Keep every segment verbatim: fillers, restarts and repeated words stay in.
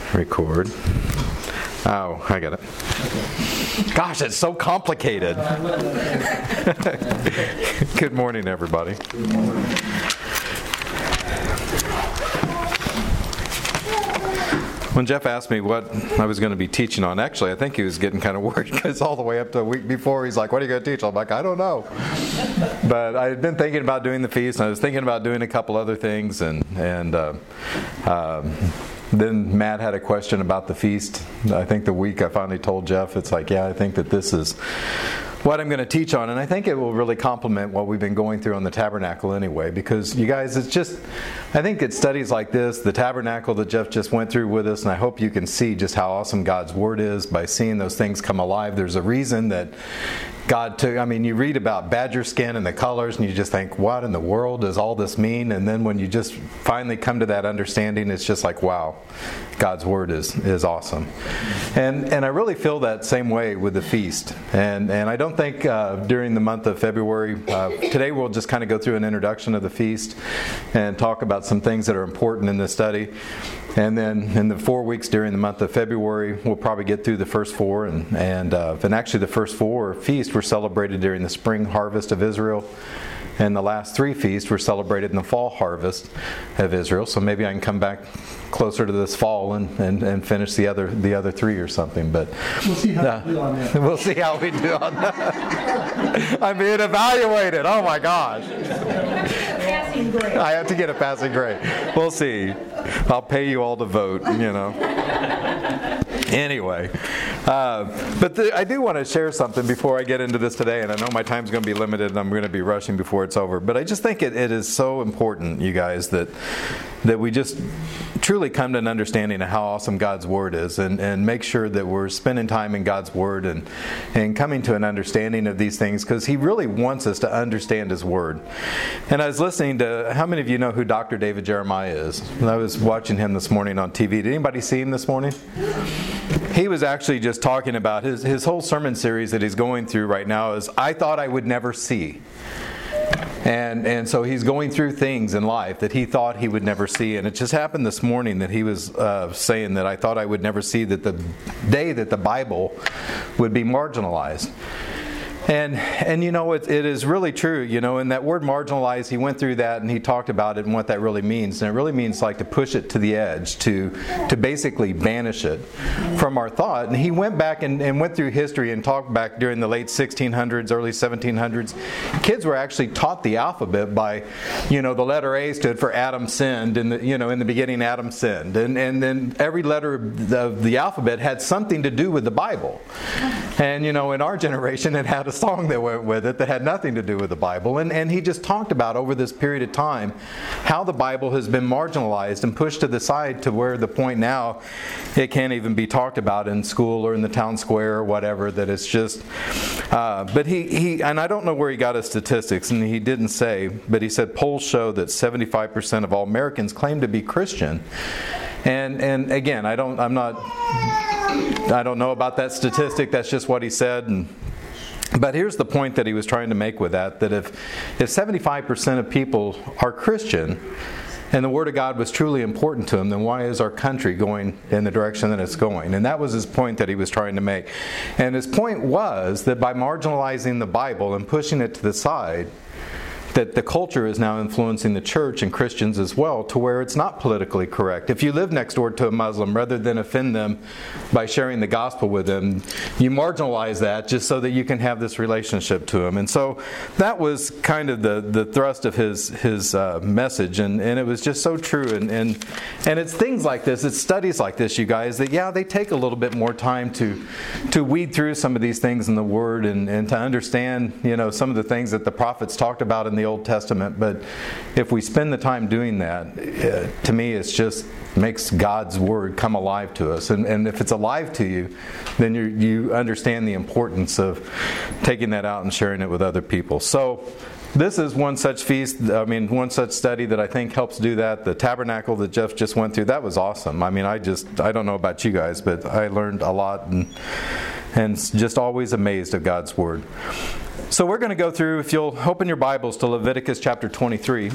record. Oh, I got it. Gosh, it's so complicated. Good morning, everybody. Good morning. When Jeff asked me what I was going to be teaching on, actually, I think he was getting kind of worried because all the way up to a week before, he's like, what are you going to teach? I'm like, I don't know. But I had been thinking about doing the feast, and I was thinking about doing a couple other things, and, and uh, um, then Matt had a question about the feast. I think the week I finally told Jeff, it's like, yeah, I think that this is what I'm going to teach on, and I think it will really complement what we've been going through on the tabernacle anyway, because you guys, it's just, I think it's studies like this, the tabernacle that Jeff just went through with us, and I hope you can see just how awesome God's Word is by seeing those things come alive. There's a reason that God took, I mean, you read about badger skin and the colors, and you just think, what in the world does all this mean? And then when you just finally come to that understanding, it's just like, wow, God's Word is is awesome. And and I really feel that same way with the feast. And and I don't think uh, during the month of February, uh, today we'll just kind of go through an introduction of the feast and talk about some things that are important in the study. And then in the four weeks during the month of February, we'll probably get through the first four. And and, uh, and actually the first four feasts were celebrated during the spring harvest of Israel. And the last three feasts were celebrated in the fall harvest of Israel. So maybe I can come back closer to this fall and, and, and finish the other the other three or something. But we'll see how uh, we do on that. We'll see how we do on that. I'm being evaluated. Oh my gosh. Passing grade. I have to get a passing grade. We'll see. I'll pay you all to vote, you know. Anyway, uh, but the, I do want to share something before I get into this today, and I know my time's going to be limited and I'm going to be rushing before it's over, but I just think it, it is so important, you guys, that that we just truly come to an understanding of how awesome God's Word is, and, and make sure that we're spending time in God's Word and, and coming to an understanding of these things, because He really wants us to understand His Word. And I was listening to, how many of you know who Doctor David Jeremiah is? I was watching him this morning on T V. Did anybody see him this morning? He was actually just talking about his, his whole sermon series that he's going through right now is, I Thought I Would Never See. And and so he's going through things in life that he thought he would never see. And it just happened this morning that he was uh, saying that I thought I would never see that the day that the Bible would be marginalized. And and you know, it, it is really true, you know, and that word marginalized, he went through that and he talked about it and what that really means. And it really means like to push it to the edge, to to basically banish it from our thought. And he went back and, and went through history and talked back during the late sixteen hundreds, early seventeen hundreds. Kids were actually taught the alphabet by, you know, the letter A stood for Adam sinned, and the, you know, in the beginning Adam sinned. And, and then every letter of the, of the alphabet had something to do with the Bible. And, you know, in our generation it had a song that went with it that had nothing to do with the Bible. And, and he just talked about over this period of time how the Bible has been marginalized and pushed to the side to where the point now it can't even be talked about in school or in the town square or whatever, that it's just uh, but he, he and I don't know where he got his statistics, and he didn't say, but he said polls show that seventy-five percent of all Americans claim to be Christian. And and again, I don't I'm not I don't know about that statistic, that's just what he said. And But here's the point that he was trying to make with that, that if, if seventy-five percent of people are Christian and the Word of God was truly important to them, then why is our country going in the direction that it's going? And that was his point that he was trying to make. And his point was that by marginalizing the Bible and pushing it to the side, that the culture is now influencing the church and Christians as well to where it's not politically correct. If you live next door to a Muslim, rather than offend them by sharing the gospel with them, you marginalize that just so that you can have this relationship to them. And so that was kind of the, the thrust of his his uh, message, and, and it was just so true. And, and and it's things like this, it's studies like this, you guys, that yeah, they take a little bit more time to to weed through some of these things in the Word and, and to understand, you know, some of the things that the prophets talked about in the Old Testament. But if we spend the time doing that, uh, to me it's just makes God's Word come alive to us. And, and if it's alive to you, then you you understand the importance of taking that out and sharing it with other people. So this is one such feast, I mean, one such study that I think helps do that. The tabernacle that Jeff just went through, that was awesome. I mean, I just, I don't know about you guys, but I learned a lot and, and just always amazed at God's Word. So we're going to go through, if you'll open your Bibles to Leviticus chapter twenty-three.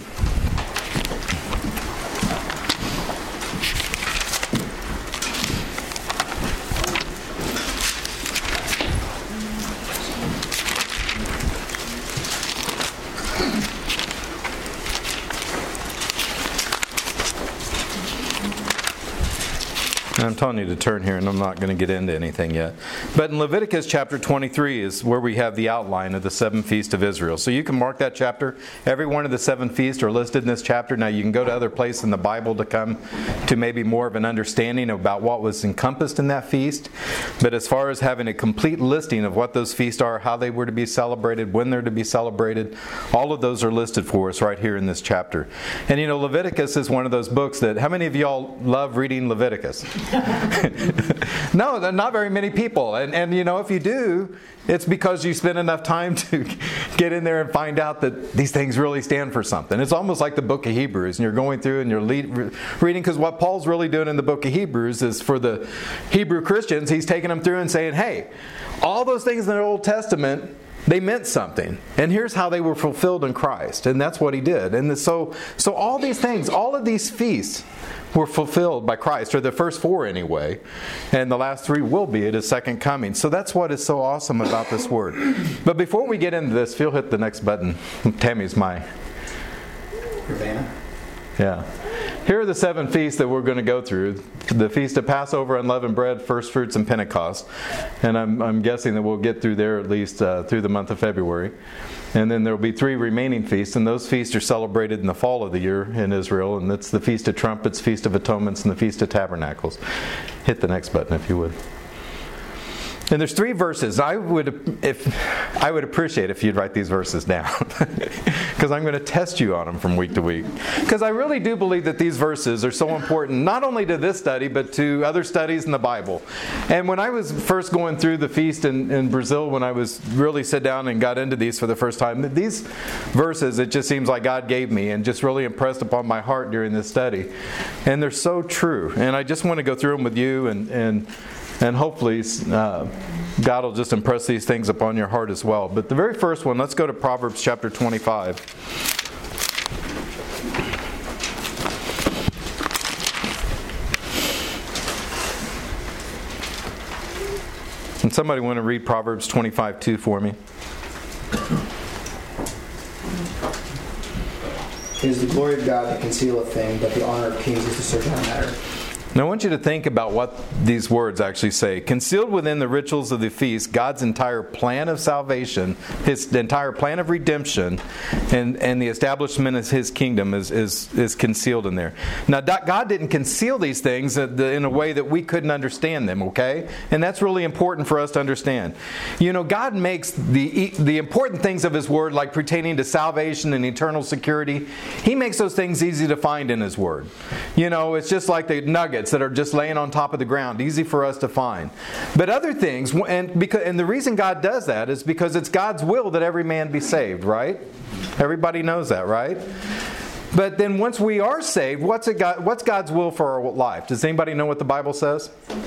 I'm telling you to turn here, and I'm not going to get into anything yet. But in Leviticus chapter twenty-three is where we have the outline of the seven feasts of Israel. So you can mark that chapter. Every one of the seven feasts are listed in this chapter. Now you can go to other places in the Bible to come to maybe more of an understanding about what was encompassed in that feast. But as far as having a complete listing of what those feasts are, how they were to be celebrated, when they're to be celebrated, all of those are listed for us right here in this chapter. And you know, Leviticus is one of those books that, how many of y'all love reading Leviticus? No, not very many people. And, and you know, if you do, it's because you spend enough time to get in there and find out that these things really stand for something. It's almost like the book of Hebrews, and you're going through and you're lead, reading, because what Paul's really doing in the book of Hebrews is for the Hebrew Christians, he's taking them through and saying, hey, all those things in the Old Testament, they meant something. And here's how they were fulfilled in Christ. And that's what he did. And so, so all these things, all of these feasts were fulfilled by Christ, or the first four anyway. And the last three will be at his second coming. So that's what is so awesome about this word. But before we get into this, Phil, hit the next button. Tammy's my... Urbana? Yeah. Here are the seven feasts that we're going to go through. The Feast of Passover, Unleavened Bread, First Fruits, and Pentecost. And I'm, I'm guessing that we'll get through there at least uh, through the month of February. And then there will be three remaining feasts, and those feasts are celebrated in the fall of the year in Israel. And that's the Feast of Trumpets, Feast of Atonements, and the Feast of Tabernacles. Hit the next button if you would. And there's three verses. I would, if I would appreciate if you'd write these verses down, because I'm going to test you on them from week to week. Because I really do believe that these verses are so important, not only to this study, but to other studies in the Bible. And when I was first going through the feast in, in Brazil, when I was really sat down and got into these for the first time, these verses, it just seems like God gave me and just really impressed upon my heart during this study. And they're so true. And I just want to go through them with you, and and And hopefully uh, God will just impress these things upon your heart as well. But the very first one, let's go to Proverbs chapter twenty-five. And somebody want to read Proverbs twenty-five two for me? It is the glory of God to conceal a thing, but the honor of kings is to search out a matter. Now I want you to think about what these words actually say. Concealed within the rituals of the feast, God's entire plan of salvation, His entire plan of redemption, and, and the establishment of His kingdom is, is, is concealed in there. Now God didn't conceal these things in a way that we couldn't understand them, okay? And that's really important for us to understand. You know, God makes the, the important things of His Word, like pertaining to salvation and eternal security, He makes those things easy to find in His Word. You know, it's just like the nuggets that are just laying on top of the ground, easy for us to find. But other things, and because and the reason God does that is because it's God's will that every man be saved, right? Everybody knows that, right? But then once we are saved, what's it God, what's God's will for our life? Does anybody know what the Bible says?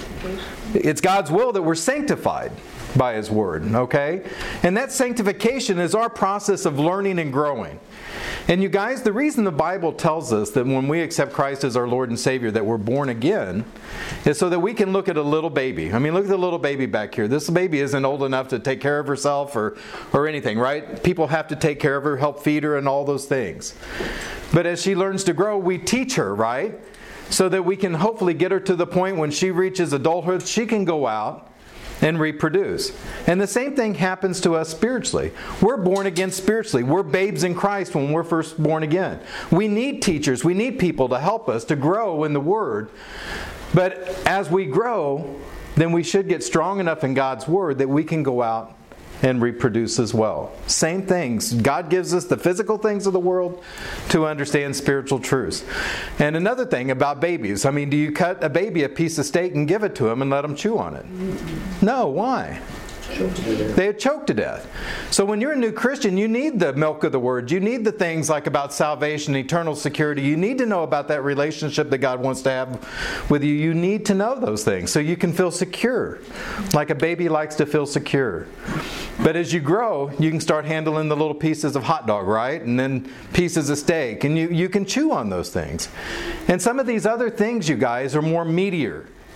It's God's will that we're sanctified by His Word, okay? And that sanctification is our process of learning and growing. And you guys, the reason the Bible tells us that when we accept Christ as our Lord and Savior, that we're born again, is so that we can look at a little baby. I mean, look at the little baby back here. This baby isn't old enough to take care of herself or, or anything, right? People have to take care of her, help feed her, and all those things. But as she learns to grow, we teach her, right? So that we can hopefully get her to the point when she reaches adulthood, she can go out and reproduce. And the same thing happens to us spiritually. We're born again spiritually. We're babes in Christ when we're first born again. We need teachers. We need people to help us to grow in the Word. But as we grow, then we should get strong enough in God's Word that we can go out and reproduce as well. Same things. God gives us the physical things of the world to understand spiritual truths. And another thing about babies, I mean, do you cut a baby a piece of steak and give it to him and let him chew on it? No, why? They would choke to death. So when you're a new Christian, you need the milk of the Word. You need the things like about salvation, eternal security. You need to know about that relationship that God wants to have with you. You need to know those things so you can feel secure, like a baby likes to feel secure. But as you grow, you can start handling the little pieces of hot dog, right? And then pieces of steak. And you, you can chew on those things. And some of these other things, you guys, are more meatier.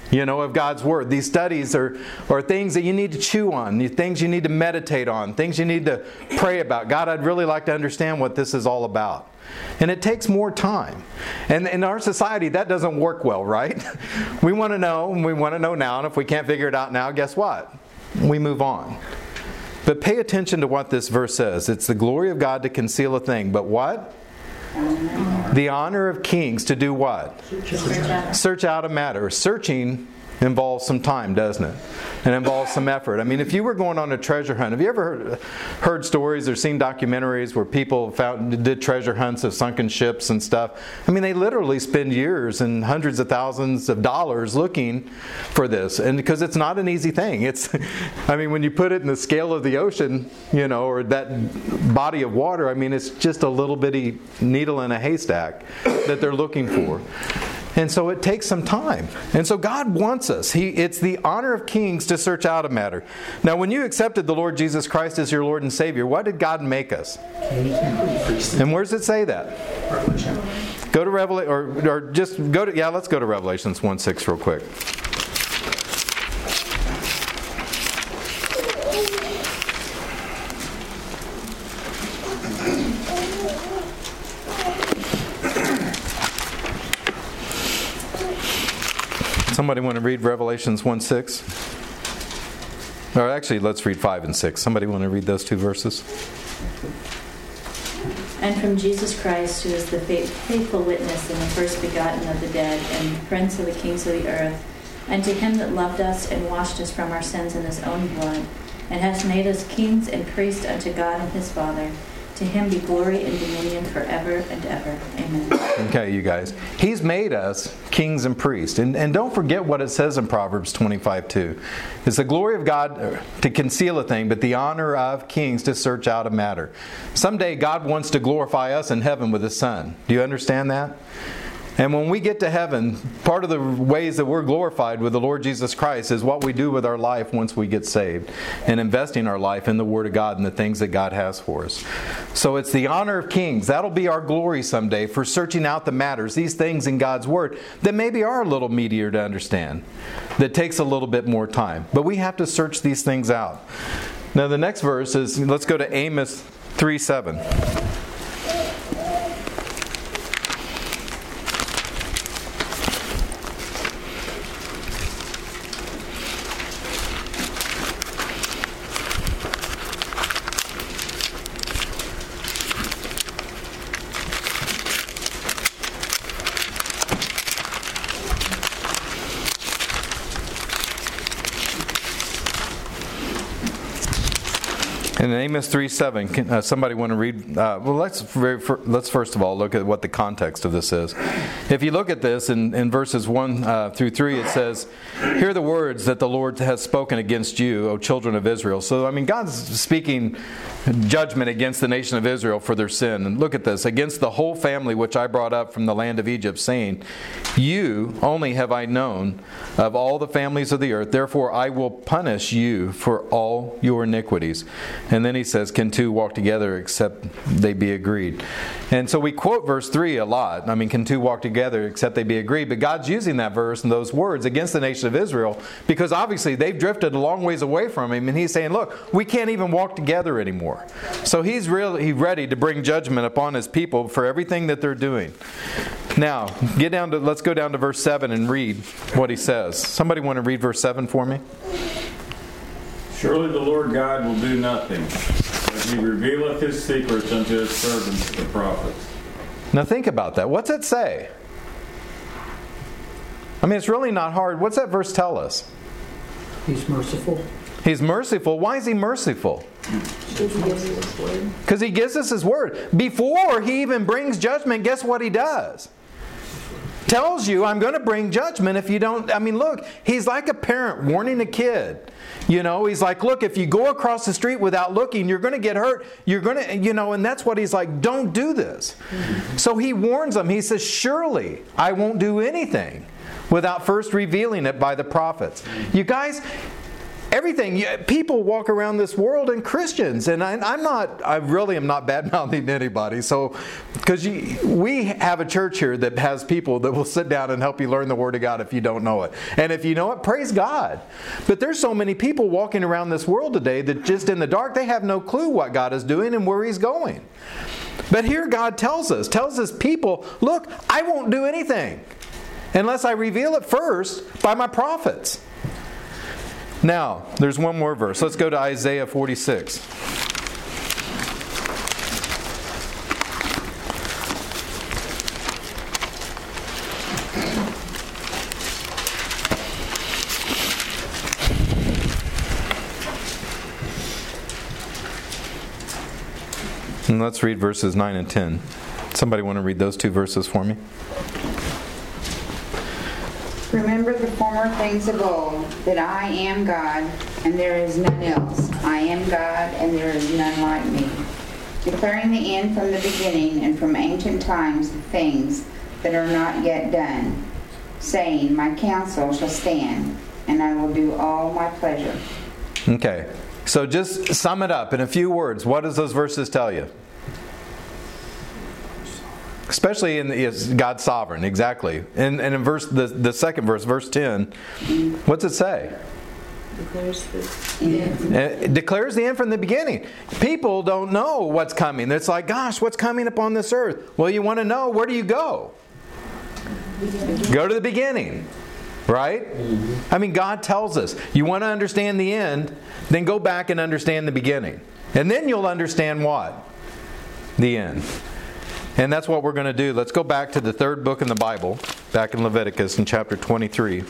you know, of God's Word. These studies are, are things that you need to chew on, things you need to meditate on, things you need to pray about. God, I'd really like to understand what this is all about. And it takes more time. And in our society, that doesn't work well, right? We want to know, and we want to know now, and if we can't figure it out now, guess what? We move on. But pay attention to what this verse says. It's the glory of God to conceal a thing, but what? The honor of kings to do what? Search out. Search out a matter. Searching involves some time, doesn't it? And involves some effort. I mean, if you were going on a treasure hunt, have you ever heard, heard stories or seen documentaries where people found did treasure hunts of sunken ships and stuff? I mean, they literally spend years and hundreds of thousands of dollars looking for this, and because it's not an easy thing. It's, I mean, when you put it in the scale of the ocean, you know, or that body of water, I mean, it's just a little bitty needle in a haystack that they're looking for. And so it takes some time. And so God wants us. He, it's the honor of kings to search out a matter. Now, when you accepted the Lord Jesus Christ as your Lord and Savior, what did God make us? And where does it say that? Revelation. Go to Revelation, or, or just go to, yeah, let's go to Revelations one six real quick. Somebody want to read Revelations one six? Or actually, let's read five and six. Somebody want to read those two verses? And from Jesus Christ, who is the faithful witness and the first begotten of the dead, and prince of the kings of the earth, and to him that loved us and washed us from our sins in his own blood, and has made us kings and priests unto God and his Father, to him be glory and dominion forever and ever. Amen. Okay, you guys. He's made us kings and priests. And, and don't forget what it says in Proverbs twenty-five two. It's the glory of God to conceal a thing, but the honor of kings to search out a matter. Someday God wants to glorify us in heaven with His Son. Do you understand that? And when we get to heaven, part of the ways that we're glorified with the Lord Jesus Christ is what we do with our life once we get saved, and investing our life in the Word of God and the things that God has for us. So it's the honor of kings. That'll be our glory someday for searching out the matters, these things in God's Word that maybe are a little meatier to understand, that takes a little bit more time. But we have to search these things out. Now the next verse is, let's go to Amos three seven. In Amos three seven, can, uh, somebody want to read? Uh, well, let's very, for, let's first of all look at what the context of this is. If you look at this in, in verses one uh, through three, it says, "Hear the words that the Lord has spoken against you, O children of Israel." So, I mean, God's speaking judgment against the nation of Israel for their sin. And look at this: "Against the whole family which I brought up from the land of Egypt, saying, You only have I known of all the families of the earth. Therefore I will punish you for all your iniquities." And then he says, "Can two walk together except they be agreed?" And so we quote verse three a lot. I mean, can two walk together except they be agreed? But God's using that verse and those words against the nation of Israel because obviously they've drifted a long ways away from Him. And He's saying, look, we can't even walk together anymore. So He's really ready to bring judgment upon His people for everything that they're doing. Now, get down to let's go down to verse seven and read what He says. Somebody want to read verse seven for me? "Surely the Lord God will do nothing, but He revealeth His secrets unto His servants the prophets." Now think about that. What's it say? I mean, it's really not hard. What's that verse tell us? He's merciful. He's merciful. Why is He merciful? Because He gives us His word. Before He even brings judgment, guess what He does? Tells you, I'm going to bring judgment if you don't. I mean, look, He's like a parent warning a kid. You know, He's like, look, if you go across the street without looking, you're going to get hurt. You're going to, you know, and that's what He's like, don't do this. Mm-hmm. So He warns them. He says, surely I won't do anything without first revealing it by the prophets. You guys, everything. You, people walk around this world and Christians, and I, I'm not, I really am not bad-mouthing anybody. So, because we have a church here that has people that will sit down and help you learn the Word of God if you don't know it. And if you know it, praise God. But there's so many people walking around this world today that just in the dark, they have no clue what God is doing and where He's going. But here God tells us, tells His people, look, I won't do anything unless I reveal it first by my prophets. Now, there's one more verse. Let's go to Isaiah forty-six. And let's read verses nine and ten. Somebody want to read those two verses for me? Remember the former things of old, that I am God, and there is none else. I am God, and there is none like me. Declaring the end from the beginning, and from ancient times the things that are not yet done. Saying, my counsel shall stand, and I will do all my pleasure. Okay, so just sum it up in a few words. What does those verses tell you? Especially in the, is God's sovereign, exactly. And, and in verse the, the second verse, verse ten, what's it say? Declares the end. It declares the end from the beginning. People don't know what's coming. It's like, gosh, what's coming upon this earth? Well, you want to know, where do you go? Go to the beginning. Right? I mean, God tells us, you want to understand the end, then go back and understand the beginning. And then you'll understand what? The end. And that's what we're going to do. Let's go back to the third book in the Bible, back in Leviticus in chapter twenty-three.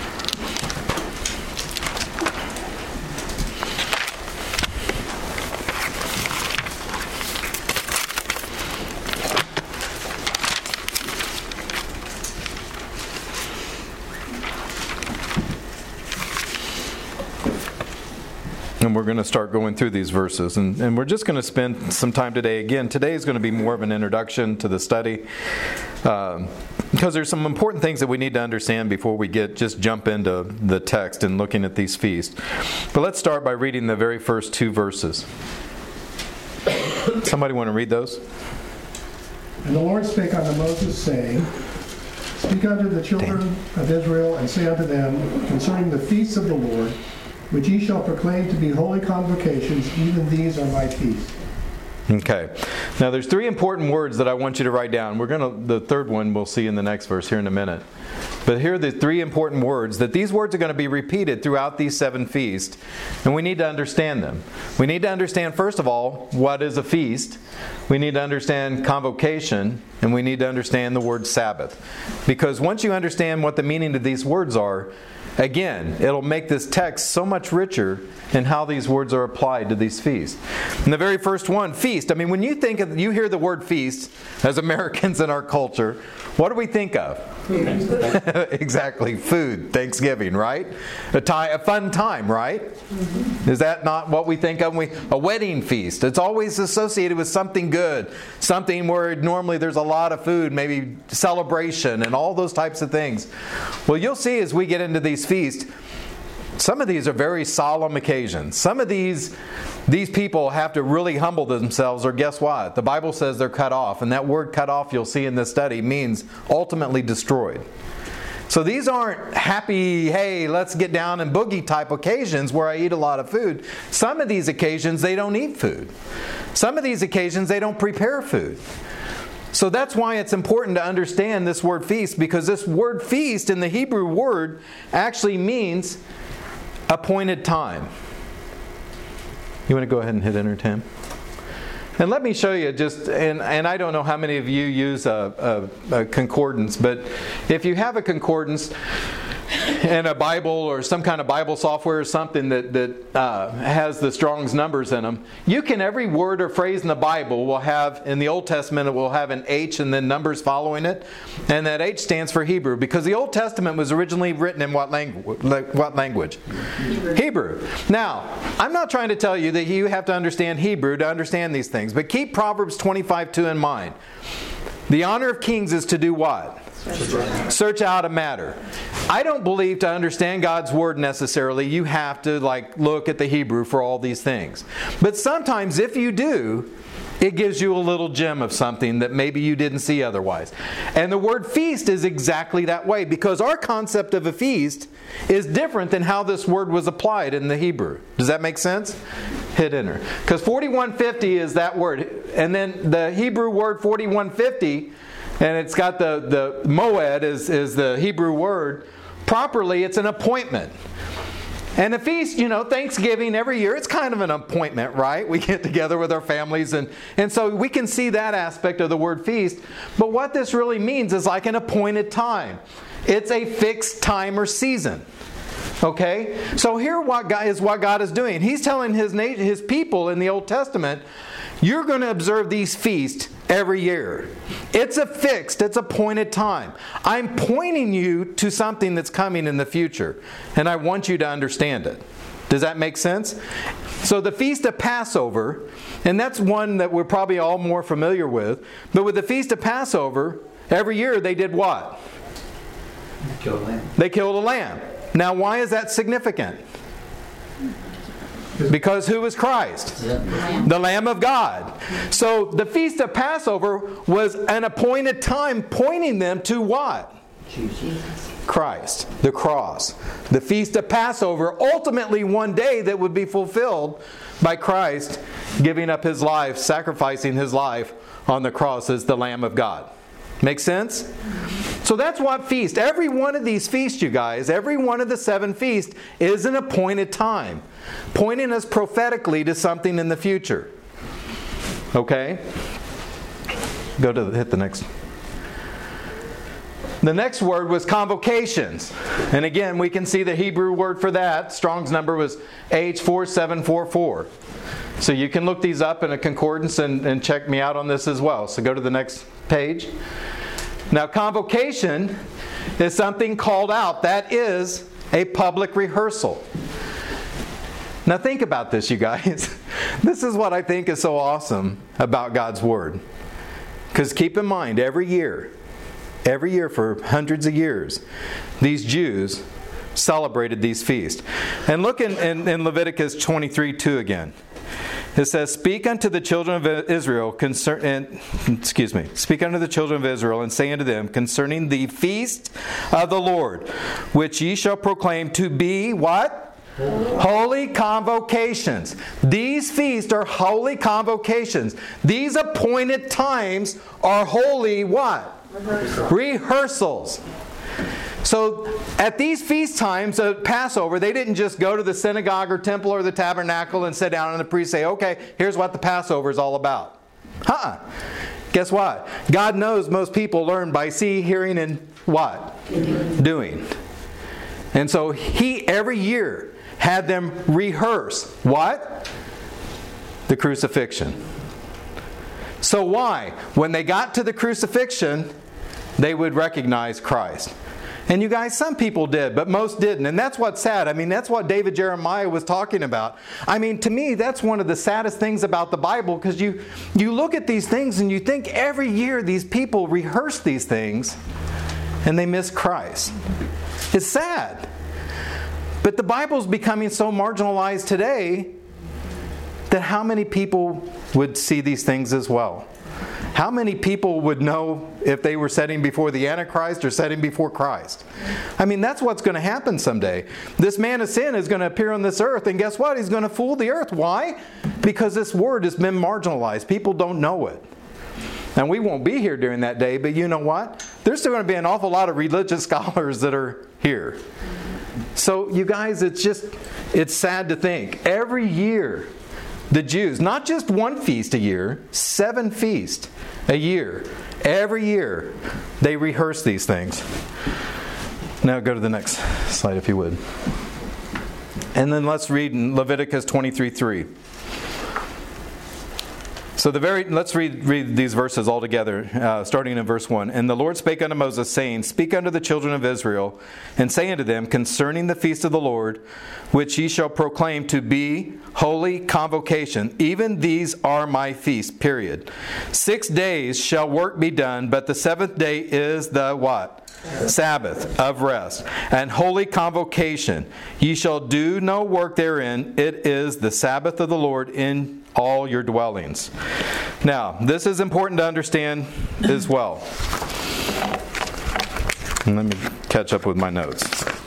And we're going to start going through these verses. And, and we're just going to spend some time today. Again, today is going to be more of an introduction to the study. Um, because there's some important things that we need to understand before we get just jump into the text and looking at these feasts. But let's start by reading the very first two verses. Somebody want to read those? And the Lord spake unto Moses, saying, Speak unto the children Damn. of Israel, and say unto them concerning the feasts of the Lord, which ye shall proclaim to be holy convocations, even these are my feasts. Okay. Now there's three important words that I want you to write down. We're going to, the third one we'll see in the next verse here in a minute. But here are the three important words, that these words are going to be repeated throughout these seven feasts, and we need to understand them. We need to understand, first of all, what is a feast. We need to understand convocation, and we need to understand the word Sabbath. Because once you understand what the meaning of these words are, again, it'll make this text so much richer in how these words are applied to these feasts. And the very first one, feast. I mean, when you think of, you hear the word feast, as Americans in our culture, what do we think of? Exactly, food, Thanksgiving, right? A, time, a fun time, right? Mm-hmm. Is that not what we think of? We, a wedding feast. It's always associated with something good, something where normally there's a lot of food, maybe celebration and all those types of things. Well, you'll see as we get into these feasts, some of these are very solemn occasions. Some of these, these people have to really humble themselves, or guess what? The Bible says they're cut off. And that word cut off, you'll see in this study, means ultimately destroyed. So these aren't happy, hey, let's get down and boogie type occasions where I eat a lot of food. Some of these occasions, they don't eat food. Some of these occasions, they don't prepare food. So that's why it's important to understand this word feast, because this word feast in the Hebrew word actually means appointed time. You want to go ahead and hit enter, Tim? And let me show you just, and, and I don't know how many of you use a, a, a concordance, but if you have a concordance and a Bible or some kind of Bible software or something that, that uh, has the Strong's numbers in them, you can, every word or phrase in the Bible will have, in the Old Testament it will have an H and then numbers following it, and that H stands for Hebrew, because the Old Testament was originally written in what, langu- what language? Hebrew. Hebrew. Now, I'm not trying to tell you that you have to understand Hebrew to understand these things, but keep Proverbs twenty-five two in mind. The honor of kings is to do what? Search out a matter. I don't believe to understand God's Word necessarily, you have to like look at the Hebrew for all these things. But sometimes if you do, it gives you a little gem of something that maybe you didn't see otherwise. And the word feast is exactly that way, because our concept of a feast is different than how this word was applied in the Hebrew. Does that make sense? Hit enter. Because forty-one fifty is that word. And then the Hebrew word forty-one fifty, and it's got the, the moed is, is the Hebrew word. Properly, it's an appointment. And a feast, you know, Thanksgiving every year, it's kind of an appointment, right? We get together with our families, and, and so we can see that aspect of the word feast. But what this really means is like an appointed time. It's a fixed time or season. Okay? So here what God, is what God is doing. He's telling his, his people in the Old Testament, you're going to observe these feasts every year. It's a fixed, it's a appointed time. I'm pointing you to something that's coming in the future, and I want you to understand it. Does that make sense? So the Feast of Passover, and that's one that we're probably all more familiar with, but with the Feast of Passover, every year they did what? They killed a lamb. They killed a lamb. Now why is that significant? Because who is Christ? The Lamb of God. So the Feast of Passover was an appointed time pointing them to what? Jesus. Christ, the cross. The Feast of Passover, ultimately one day that would be fulfilled by Christ giving up His life, sacrificing His life on the cross as the Lamb of God. Make sense? So that's what feast. Every one of these feasts, you guys, every one of the seven feasts is an appointed time, pointing us prophetically to something in the future. Okay? Go to the, hit the next. The next word was convocations. And again, we can see the Hebrew word for that. Strong's number was H four seven four four. So you can look these up in a concordance and, and check me out on this as well. So go to the next page. Now, convocation is something called out. That is a public rehearsal. Now, think about this, you guys. This is what I think is so awesome about God's Word. Because keep in mind, every year, every year for hundreds of years, these Jews celebrated these feasts. And look in, in, in Leviticus twenty-three two again. It says, "Speak unto the children of Israel concern, and, excuse me, speak unto the children of Israel, and say unto them concerning the feast of the Lord, which ye shall proclaim to be what? Holy. Holy convocations." These feasts are holy convocations. These appointed times are holy what? Rehearsal. Rehearsals. So at these feast times of Passover, they didn't just go to the synagogue or temple or the tabernacle and sit down and the priest say, okay, here's what the Passover is all about. Huh? Guess what? God knows most people learn by see, hearing, and what? Doing. And so He, every year, had them rehearse what? The crucifixion. So why? When they got to the crucifixion, they would recognize Christ. And you guys, some people did, but most didn't. And that's what's sad. I mean, that's what David Jeremiah was talking about. I mean, to me, that's one of the saddest things about the Bible, because you, you look at these things and you think every year these people rehearse these things and they miss Christ. It's sad. But the Bible's becoming so marginalized today that how many people would see these things as well? How many people would know if they were sitting before the Antichrist or sitting before Christ? I mean, that's what's going to happen someday. This man of sin is going to appear on this earth, and guess what? He's going to fool the earth. Why? Because this word has been marginalized. People don't know it. And we won't be here during that day, but you know what? There's still going to be an awful lot of religious scholars that are here. So, you guys, it's just, it's sad to think. Every year, the Jews, not just one feast a year, seven feasts a year. Every year, they rehearse these things. Now go to the next slide if you would. And then let's read in Leviticus twenty-three three. So the very let's read read these verses all together, uh, starting in verse one. And the Lord spake unto Moses, saying, Speak unto the children of Israel, and say unto them concerning the feast of the Lord, which ye shall proclaim to be holy convocation. Even these are my feasts. Period. Six days shall work be done, but the seventh day is the what? Sabbath of rest and holy convocation. Ye shall do no work therein. It is the Sabbath of the Lord in all your dwellings. Now, this is important to understand as well. And let me catch up with my notes.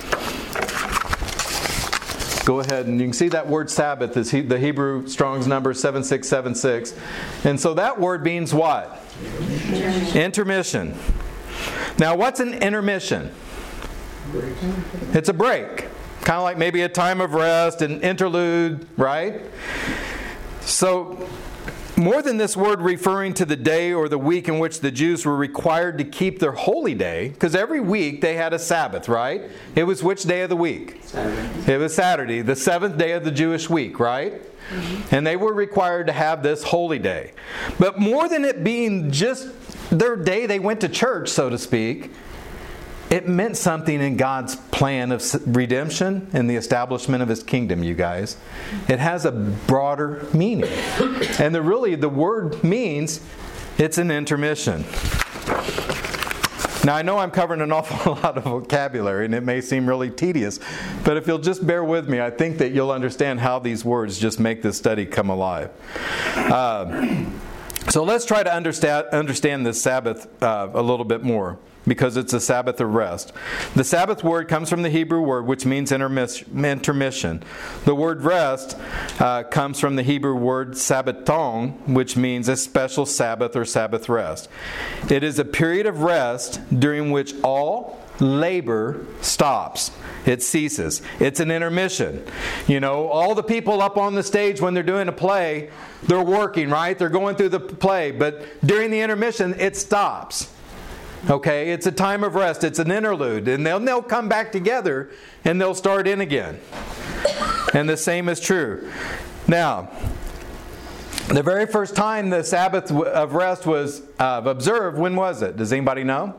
Go ahead, and you can see that word Sabbath is the Hebrew Strong's number seven six seven six. And so that word means what? Intermission. Intermission. Now, what's an intermission? It's a break. Kind of like maybe a time of rest, an interlude, right? So, more than this word referring to the day or the week in which the Jews were required to keep their holy day, because every week they had a Sabbath, right? It was which day of the week? Saturday. It was Saturday, the seventh day of the Jewish week, right? Mm-hmm. And they were required to have this holy day. But more than it being just their day they went to church, so to speak, it meant something in God's plan of redemption and the establishment of His kingdom, you guys. It has a broader meaning. And the, really, the word means it's an intermission. Now, I know I'm covering an awful lot of vocabulary, and it may seem really tedious, but if you'll just bear with me, I think that you'll understand how these words just make this study come alive. Uh, so let's try to understand, understand this Sabbath uh, a little bit more, because it's a Sabbath of rest. The Sabbath word comes from the Hebrew word which means intermission. The word rest uh, comes from the Hebrew word sabbaton, which means a special Sabbath or Sabbath rest. It is a period of rest during which all labor stops. It ceases. It's an intermission. You know, all the people up on the stage when they're doing a play, they're working, right? They're going through the play, but during the intermission, it stops. Okay, it's a time of rest. It's an interlude. And they'll, they'll come back together and they'll start in again. And the same is true. Now, the very first time the Sabbath of rest was uh, observed, when was it? Does anybody know?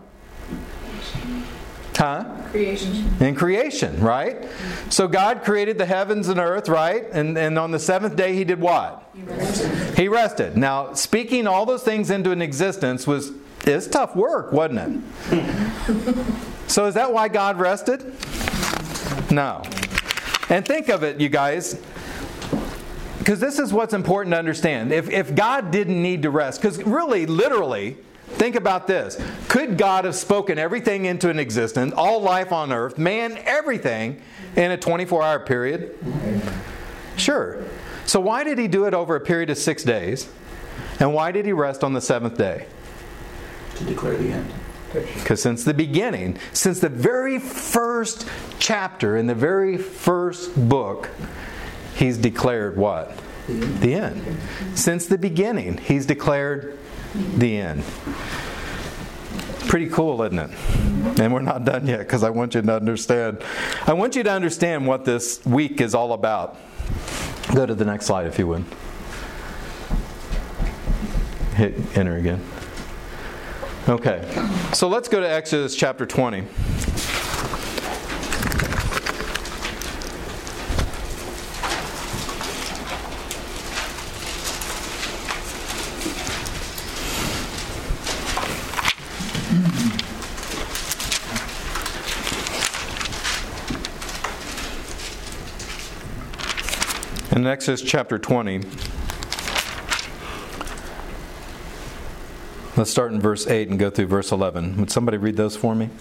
Huh? Creation. In creation, right? So God created the heavens and earth, right? And, and on the seventh day He did what? He rested. He rested. Now, speaking all those things into an existence was It's tough work, wasn't it? So is that why God rested? No. And think of it, you guys, because this is what's important to understand. If, if God didn't need to rest, because really, literally, think about this. Could God have spoken everything into an existence, all life on earth, man, everything, in a twenty-four hour period? Sure. So why did He do it over a period of six days? And why did He rest on the seventh day? To declare the end. Because since the beginning, since the very first chapter in the very first book, He's declared what? The end. The end. Since the beginning, He's declared the end. Pretty cool, isn't it? And we're not done yet, because I want you to understand. I want you to understand what this week is all about. Go to the next slide, if you would. Hit enter again. Okay, so let's go to Exodus chapter twenty. In Exodus chapter twenty, let's start in verse eight and go through verse eleven. Would somebody read those for me?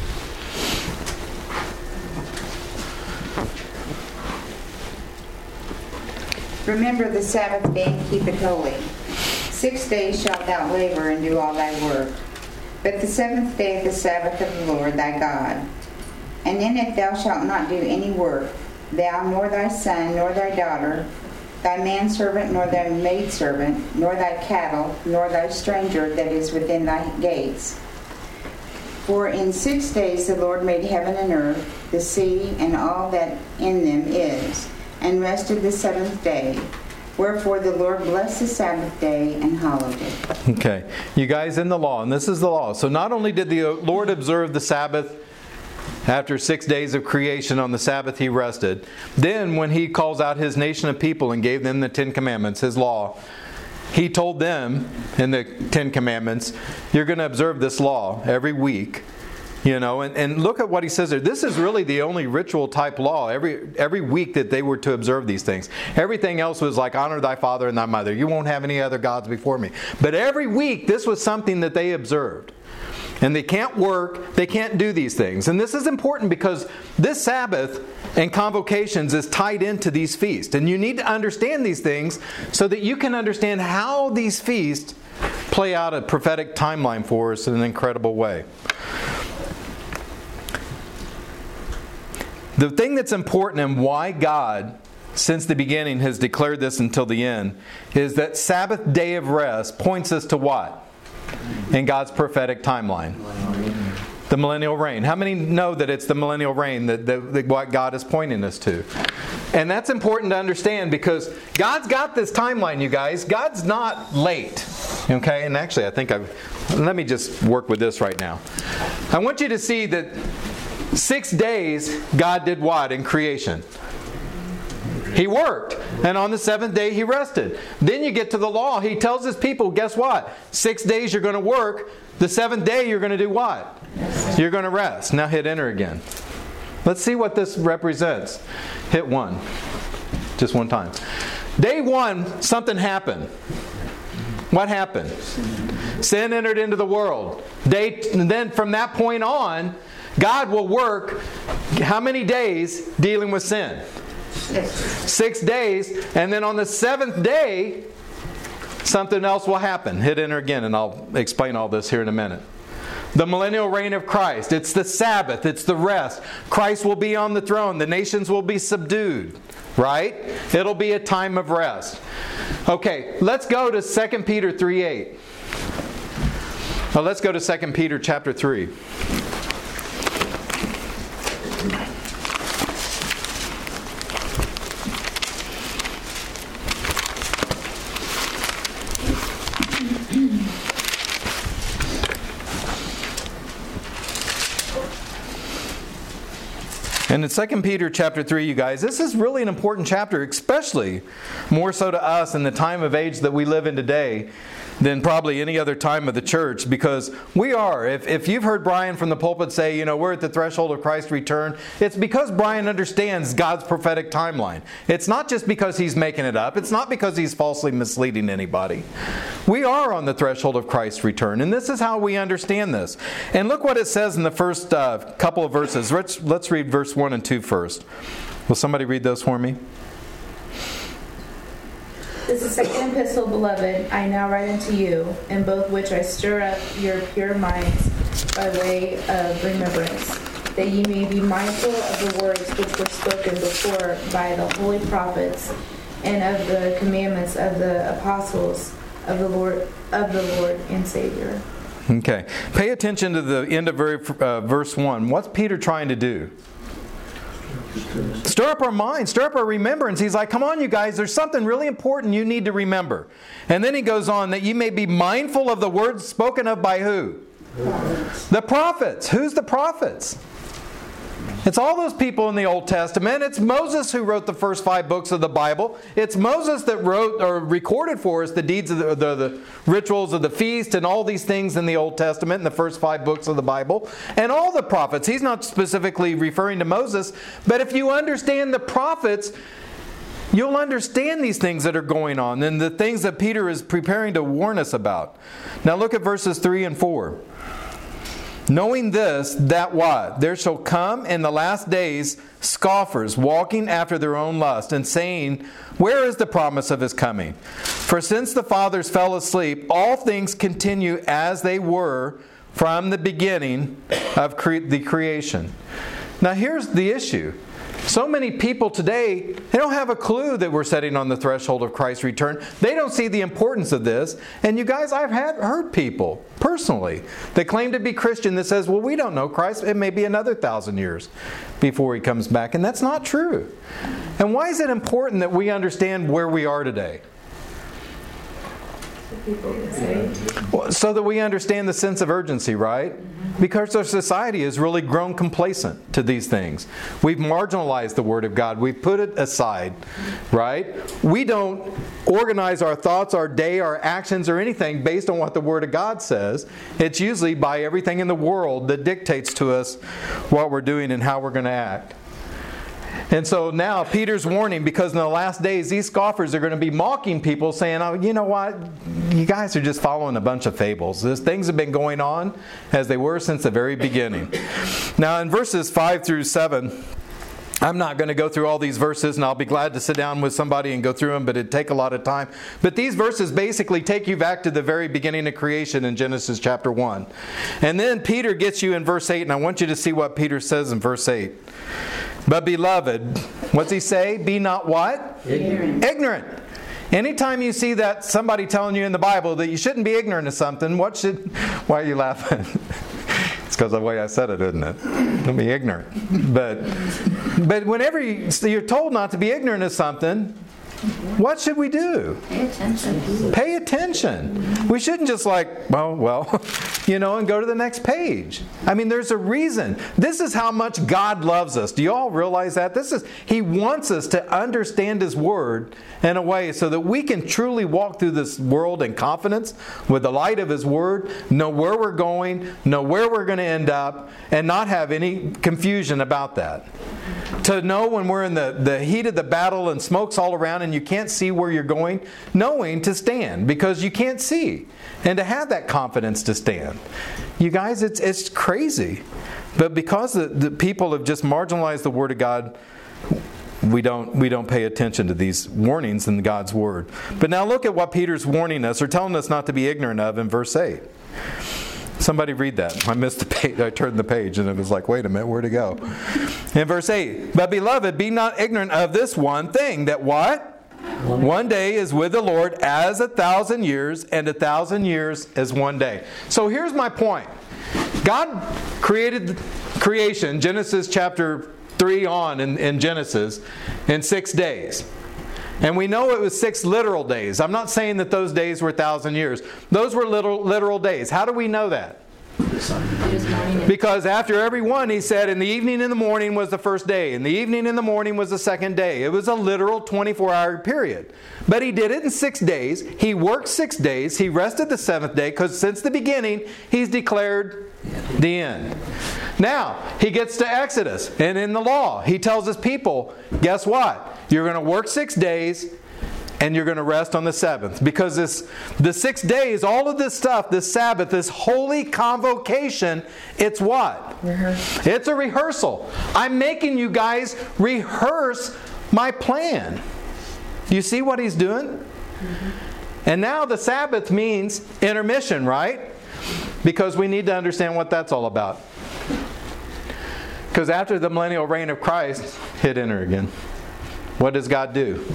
Remember the Sabbath day and keep it holy. Six days shalt thou labor and do all thy work. But the seventh day is the Sabbath of the Lord thy God. And in it thou shalt not do any work, thou, nor thy son, nor thy daughter, thy manservant, nor thy maidservant, nor thy cattle, nor thy stranger that is within thy gates. For in six days the Lord made heaven and earth, the sea, and all that in them is, and rested the seventh day. Wherefore the Lord blessed the Sabbath day and hallowed it. Okay. You guys, in the law, and this is the law. So not only did the Lord observe the Sabbath after six days of creation, on the Sabbath he rested. Then when he calls out his nation of people and gave them the Ten Commandments, his law, he told them in the Ten Commandments, you're going to observe this law every week. You know, and, and look at what he says there. This is really the only ritual type law every every week that they were to observe these things. Everything else was like, honor thy father and thy mother. You won't have any other gods before me. But every week, this was something that they observed. And they can't work, they can't do these things. And this is important because this Sabbath and convocations is tied into these feasts. And you need to understand these things so that you can understand how these feasts play out a prophetic timeline for us in an incredible way. The thing that's important and why God, since the beginning, has declared this until the end, is that Sabbath day of rest points us to what? In God's prophetic timeline. The millennial reign. How many know that it's the millennial reign that, that, that what God is pointing us to? And that's important to understand because God's got this timeline, you guys. God's not late. Okay? And actually, I think I've... Let me just work with this right now. I want you to see that six days God did what in creation? He worked. And on the seventh day He rested. Then you get to the law. He tells His people, guess what? Six days you're going to work. The seventh day you're going to do what? You're going to rest. Now hit enter again. Let's see what this represents. Hit one. Just one time. Day one, something happened. What happened? Sin entered into the world. Day, and then from that point on, God will work how many days dealing with sin? Six. Six days. And then on the seventh day, something else will happen. Hit enter again, and I'll explain all this here in a minute. The millennial reign of Christ. It's the Sabbath. It's the rest. Christ will be on the throne. The nations will be subdued. Right? It'll be a time of rest. Okay, let's go to Second Peter three eight. Well, let's go to Second Peter chapter three. And in Second Peter chapter three, you guys, this is really an important chapter, especially more so to us in the time of age that we live in today than probably any other time of the church, because we are. If, if you've heard Brian from the pulpit say, you know, we're at the threshold of Christ's return, it's because Brian understands God's prophetic timeline. It's not just because he's making it up. It's not because he's falsely misleading anybody. We are on the threshold of Christ's return, and this is how we understand this. And look what it says in the first uh, couple of verses. Let's, let's read verse one and two first. Will somebody read those for me? This is the second epistle, beloved, I now write unto you, in both which I stir up your pure minds by way of remembrance, that ye may be mindful of the words which were spoken before by the holy prophets, and of the commandments of the apostles of the Lord, of the Lord and Savior. Okay. Pay attention to the end of uh, verse one. What's Peter trying to do? Stir up our minds, stir up our remembrance. He's like, come on, you guys, there's something really important you need to remember. And then he goes on, that you may be mindful of the words spoken of by who? Prophets. The prophets. Who's the prophets? It's all those people in the Old Testament. It's Moses who wrote the first five books of the Bible. It's Moses that wrote or recorded for us the deeds of the, the, the rituals of the feast and all these things in the Old Testament in the first five books of the Bible. And all the prophets. He's not specifically referring to Moses. But if you understand the prophets, you'll understand these things that are going on and the things that Peter is preparing to warn us about. Now look at verses three and four. Knowing this, that what? There shall come in the last days scoffers, walking after their own lust, and saying, where is the promise of His coming? For since the fathers fell asleep, all things continue as they were from the beginning of cre- the creation. Now here's the issue. So many people today, they don't have a clue that we're sitting on the threshold of Christ's return. They don't see the importance of this. And you guys, I've had, heard people personally that claim to be Christian that says, well, we don't know Christ. It may be another thousand years before He comes back. And that's not true. And why is it important that we understand where we are today? Well, so that we understand the sense of urgency, right? Because our society has really grown complacent to these things. We've marginalized the Word of God. We've put it aside, right? We don't organize our thoughts, our day, our actions, or anything based on what the Word of God says. It's usually by everything in the world that dictates to us what we're doing and how we're going to act. And so now Peter's warning, because in the last days these scoffers are going to be mocking people, saying, oh, you know what, you guys are just following a bunch of fables. This, things have been going on as they were since the very beginning. Now in verses five through seven, I'm not going to go through all these verses, and I'll be glad to sit down with somebody and go through them, but it'd take a lot of time. But these verses basically take you back to the very beginning of creation in Genesis chapter one. And then Peter gets you in verse eight, and I want you to see what Peter says in verse eight. But beloved, what's he say? Be not what? Ignorant. Ignorant. Anytime you see that somebody telling you in the Bible that you shouldn't be ignorant of something, what should... Why are you laughing? It's because of the way I said it, isn't it? Don't be ignorant. But, but whenever you, you're told not to be ignorant of something, what should we do? Pay attention. Pay attention. We shouldn't just like, well, well, you know, and go to the next page. I mean, there's a reason. This is how much God loves us. Do you all realize that? This is, He wants us to understand His Word in a way so that we can truly walk through this world in confidence with the light of His Word, know where we're going, know where we're going to end up, and not have any confusion about that. To know when we're in the, the heat of the battle and smoke's all around and you can't see where you're going, knowing to stand because you can't see. And to have that confidence to stand. You guys, it's it's crazy. But because the, the people have just marginalized the Word of God, we don't we don't pay attention to these warnings in God's Word. But now look at what Peter's warning us or telling us not to be ignorant of in verse eight. Somebody read that. I missed the page. I turned the page and it was like, wait a minute, where'd it go? In verse eight, but beloved, be not ignorant of this one thing, that what? One day is with the Lord as a thousand years, and a thousand years as one day. So here's my point. God created creation, Genesis chapter three on in, in Genesis, in six days. And we know it was six literal days. I'm not saying that those days were a thousand years. Those were literal, literal days. How do we know that? Because after every one, He said, in the evening and the morning was the first day. In the evening and the morning was the second day. It was a literal twenty-four hour period. But He did it in six days. He worked six days. He rested the seventh day because since the beginning, He's declared the end. Now, He gets to Exodus. And in the law, He tells His people, guess what? You're going to work six days and you're going to rest on the seventh. Because this, the six days, all of this stuff, this Sabbath, this holy convocation, it's what? Rehearsal. It's a rehearsal. I'm making you guys rehearse my plan. Do you see what He's doing? Mm-hmm. And now the Sabbath means intermission, right? Because we need to understand what that's all about. Because after the millennial reign of Christ, hit enter again. What does God do?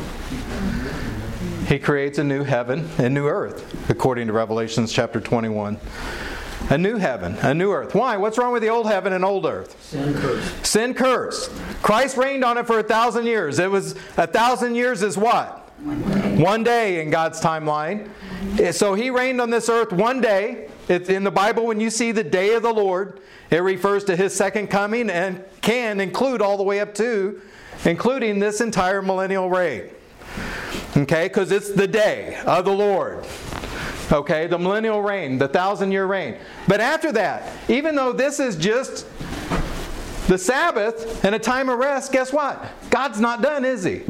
He creates a new heaven and new earth, according to Revelation chapter twenty-one. A new heaven, a new earth. Why? What's wrong with the old heaven and old earth? Sin curse. Sin curse. Christ reigned on it for a thousand years. It was a thousand years is what? One day. One day in God's timeline. So He reigned on this earth one day. It's in the Bible, when you see the day of the Lord, it refers to His second coming and can include all the way up to, including this entire millennial reign. Okay, because it's the day of the Lord. Okay, the millennial reign, the thousand year reign. But after that, even though this is just the Sabbath and a time of rest, guess what? God's not done, is He?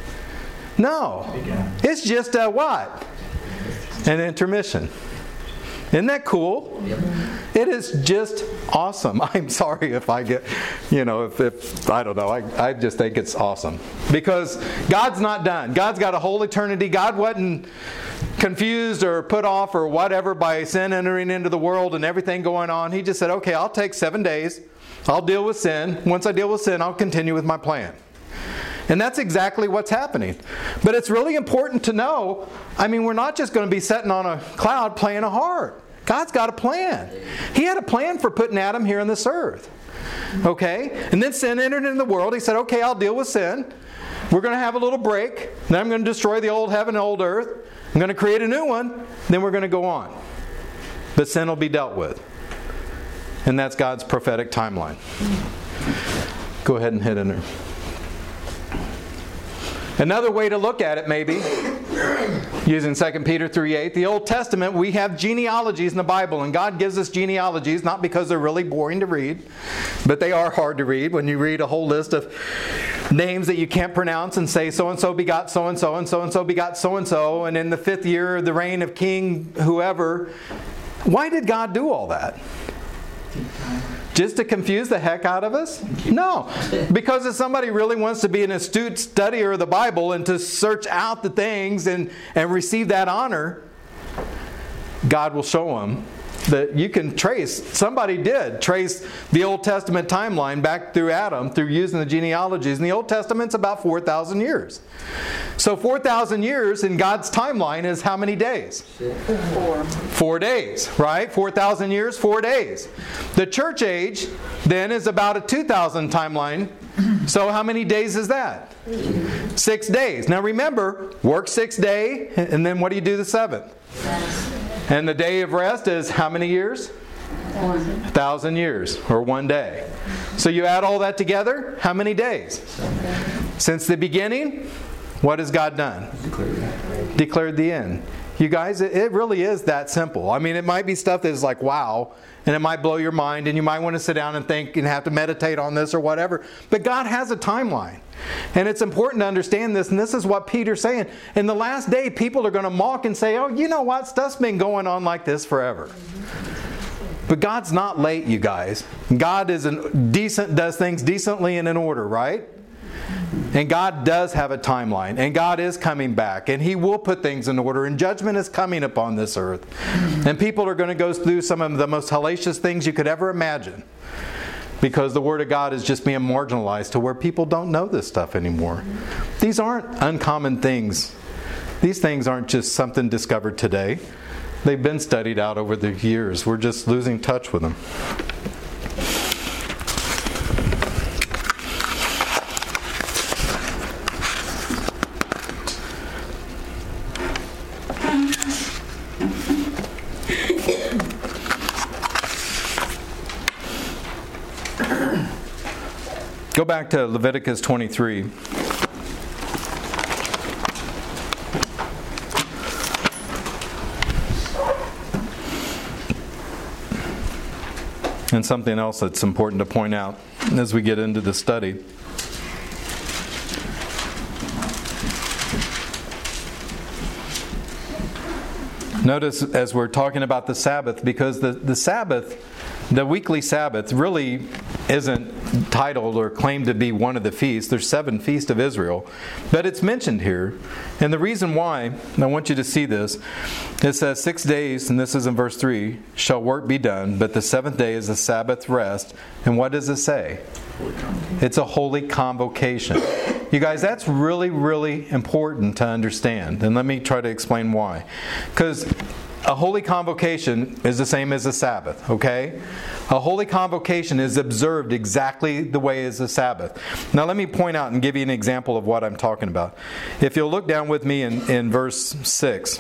No. It's just a what? An intermission. Isn't that cool? Yep. It is just awesome. I'm sorry if I get, you know, if, if I don't know. I, I just think it's awesome. Because God's not done. God's got a whole eternity. God wasn't confused or put off or whatever by sin entering into the world and everything going on. He just said, okay, I'll take seven days. I'll deal with sin. Once I deal with sin, I'll continue with my plan. And that's exactly what's happening. But it's really important to know, I mean, we're not just going to be sitting on a cloud playing a harp. God's got a plan. He had a plan for putting Adam here on this earth. Okay? And then sin entered into the world. He said, okay, I'll deal with sin. We're going to have a little break. Then I'm going to destroy the old heaven and old earth. I'm going to create a new one. Then we're going to go on. But sin will be dealt with. And that's God's prophetic timeline. Go ahead and hit enter. Another way to look at it, maybe, using Second Peter three eight, the Old Testament, we have genealogies in the Bible, and God gives us genealogies not because they're really boring to read, but they are hard to read when you read a whole list of names that you can't pronounce and say so-and-so begot so-and-so, and so-and-so begot so-and-so, and in the fifth year of the reign of King whoever. Why did God do all that? Just to confuse the heck out of us? No. Because if somebody really wants to be an astute studier of the Bible and to search out the things and, and receive that honor, God will show them that you can trace, somebody did trace the Old Testament timeline back through Adam through using the genealogies. And the Old Testament's about four thousand years. So four thousand years in God's timeline is how many days? Four. Four days, right? four thousand years, four days. The church age then is about a two thousand timeline. So how many days is that? Six days. Now remember, work six day, and then what do you do the seventh? And the day of rest is how many years? One. A thousand years, or one day. So you add all that together, how many days? Since the beginning, what has God done? Declared, Declared the end. You guys, it, it really is that simple. I mean, it might be stuff that is like, wow, and it might blow your mind, and you might want to sit down and think and have to meditate on this or whatever. But God has a timeline. And it's important to understand this, and this is what Peter's saying. In the last day, people are going to mock and say, oh, you know what? Stuff's been going on like this forever. But God's not late, you guys. God is an decent, does things decently and in order, right? And God does have a timeline, and God is coming back, and He will put things in order, and judgment is coming upon this earth. And people are going to go through some of the most hellacious things you could ever imagine, because the Word of God is just being marginalized to where people don't know this stuff anymore. These aren't uncommon things. These things aren't just something discovered today. They've been studied out over the years. We're just losing touch with them. Go back to Leviticus twenty-three. And something else that's important to point out as we get into the study. Notice as we're talking about the Sabbath, because the, the Sabbath, the weekly Sabbath, really isn't titled or claimed to be one of the feasts. There's seven feasts of Israel, but it's mentioned here. And the reason why, and I want you to see this, it says six days, and this is in verse three, shall work be done, but the seventh day is a Sabbath rest. And what does it say? It's a holy convocation. You guys, that's really, really important to understand. And let me try to explain why. Because a holy convocation is the same as a Sabbath, okay? A holy convocation is observed exactly the way as a Sabbath. Now let me point out and give you an example of what I'm talking about. If you'll look down with me in, in verse six.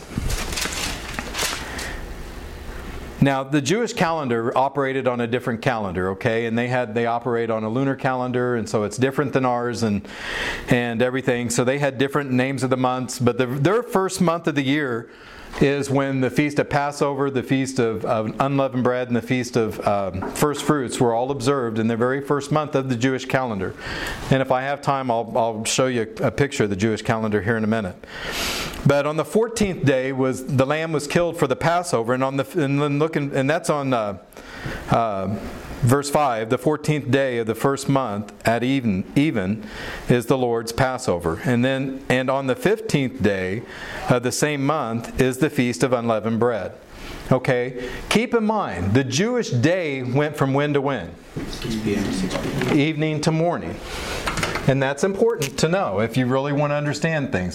Now, the Jewish calendar operated on a different calendar, okay? And they had they operate on a lunar calendar, and so it's different than ours and and everything. So they had different names of the months, but the, their first month of the year is when the Feast of Passover, the Feast of, of Unleavened Bread, and the Feast of um, First Fruits were all observed in the very first month of the Jewish calendar. And if I have time, I'll, I'll show you a picture of the Jewish calendar here in a minute. But on the fourteenth day, was the lamb was killed for the Passover, and on the and then looking, and that's on uh, uh, verse five. The fourteenth day of the first month at even even is the Lord's Passover, and then and on the fifteenth day of the same month is the Feast of Unleavened Bread. Okay, keep in mind the Jewish day went from when to when? Evening to morning. And that's important to know if you really want to understand things.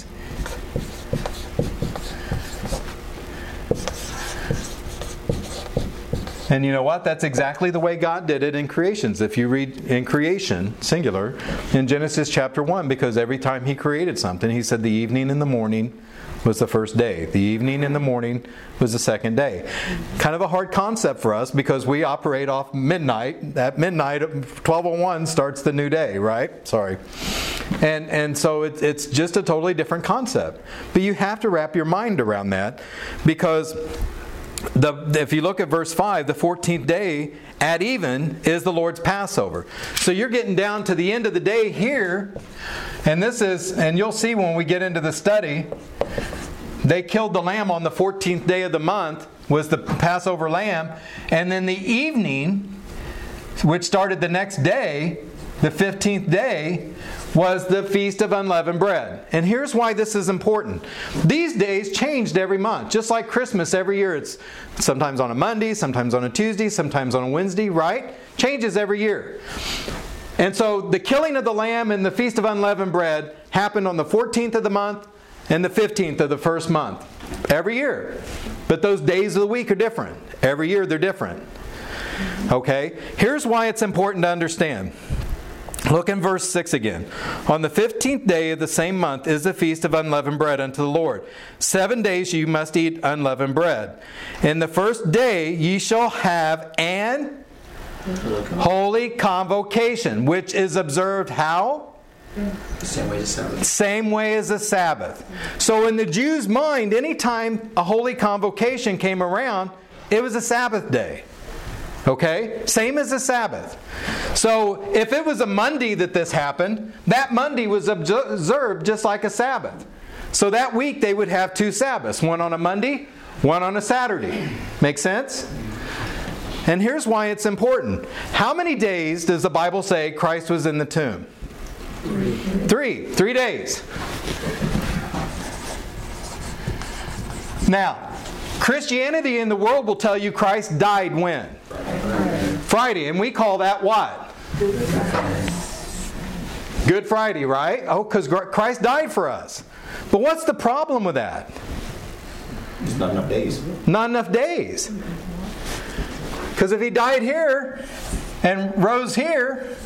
And you know what? That's exactly the way God did it in creations. If you read in creation, singular, in Genesis chapter one, because every time He created something, He said the evening and the morning was the first day. The evening and the morning was the second day. Kind of a hard concept for us because we operate off midnight. At midnight, twelve oh one starts the new day, right? Sorry. And and so it, it's just a totally different concept. But you have to wrap your mind around that because The, if you look at verse five, the fourteenth day at even is the Lord's Passover. So you're getting down to the end of the day here, and this is, and you'll see when we get into the study, they killed the lamb on the fourteenth day of the month, was the Passover lamb, and then the evening, which started the next day, the fifteenth day, was the Feast of Unleavened Bread. And here's why this is important. These days changed every month. Just like Christmas every year. It's sometimes on a Monday, sometimes on a Tuesday, sometimes on a Wednesday, right? Changes every year. And so the killing of the lamb and the Feast of Unleavened Bread happened on the fourteenth of the month and the fifteenth of the first month. Every year. But those days of the week are different. Every year they're different. Okay? Here's why it's important to understand. Look in verse six again. On the fifteenth day of the same month is the Feast of Unleavened Bread unto the Lord. Seven days you must eat unleavened bread. In the first day ye shall have an holy convocation, which is observed how? Same way as the Sabbath. Same way as the Sabbath. So in the Jews' mind, anytime a holy convocation came around, it was a Sabbath day. Okay? Same as the Sabbath. So if it was a Monday that this happened, that Monday was observed just like a Sabbath. So that week they would have two Sabbaths. One on a Monday, one on a Saturday. Make sense? And here's why it's important. How many days does the Bible say Christ was in the tomb? Three. Three. Three days. Now, Christianity in the world will tell you Christ died when? Friday. Friday. And we call that what? Good Friday. Good Friday, right? Oh, because Christ died for us. But what's the problem with that? It's not enough days. Not enough days. Because if He died here and rose here...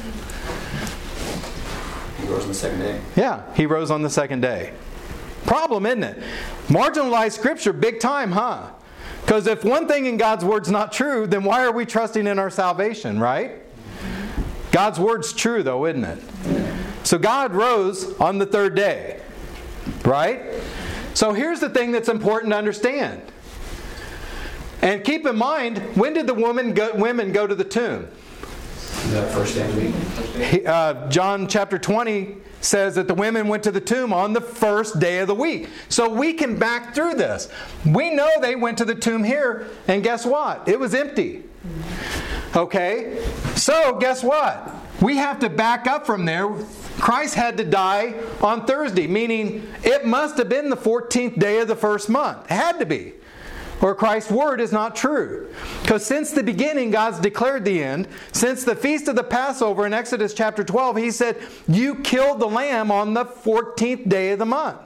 He rose on the second day. Yeah, He rose on the second day. Problem, isn't it? Marginalized Scripture big time, huh? Because if one thing in God's Word's not true, then why are we trusting in our salvation, right? God's Word's true, though, isn't it? So God rose on the third day, right? So here's the thing that's important to understand. And keep in mind, when did the woman go, women go to the tomb? The first day of the week. Uh, John chapter twenty says that the women went to the tomb on the first day of the week. So we can back through this. We know they went to the tomb here, and guess what? It was empty. Okay? So guess what? We have to back up from there. Christ had to die on Thursday, meaning it must have been the fourteenth day of the first month. It had to be. Or Christ's word is not true. Because since the beginning, God's declared the end. Since the feast of the Passover in Exodus chapter twelve, He said, you killed the lamb on the fourteenth day of the month.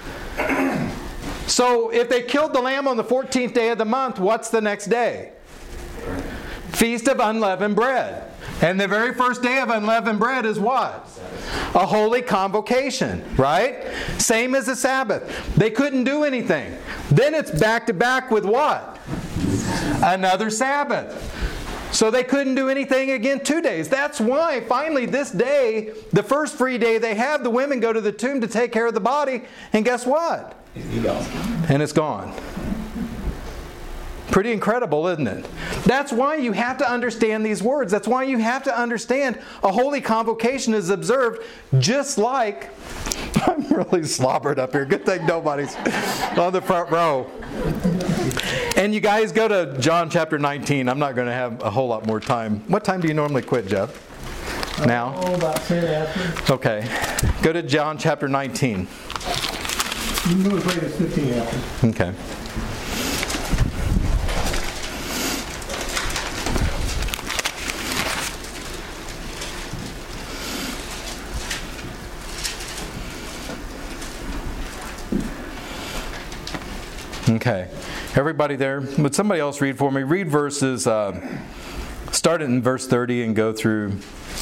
So if they killed the lamb on the fourteenth day of the month, what's the next day? Feast of Unleavened Bread. And the very first day of unleavened bread is what? A holy convocation, right? Same as the Sabbath. They couldn't do anything. Then it's back to back with what? Another Sabbath. So they couldn't do anything again two days. That's why finally this day, the first free day they have, the women go to the tomb to take care of the body. And guess what? And it's gone. Pretty incredible, isn't it? That's why you have to understand these words. That's why you have to understand a holy convocation is observed just like... I'm really slobbered up here. Good thing nobody's on the front row. And you guys go to John chapter nineteen. I'm not going to have a whole lot more time. What time do you normally quit, Jeff? Now? Oh, about ten after. Okay. Go to John chapter nineteen. You can go as late as fifteen after. Okay. Okay. Everybody there? Would somebody else read for me? Read verses, uh, start it in verse thirty and go through...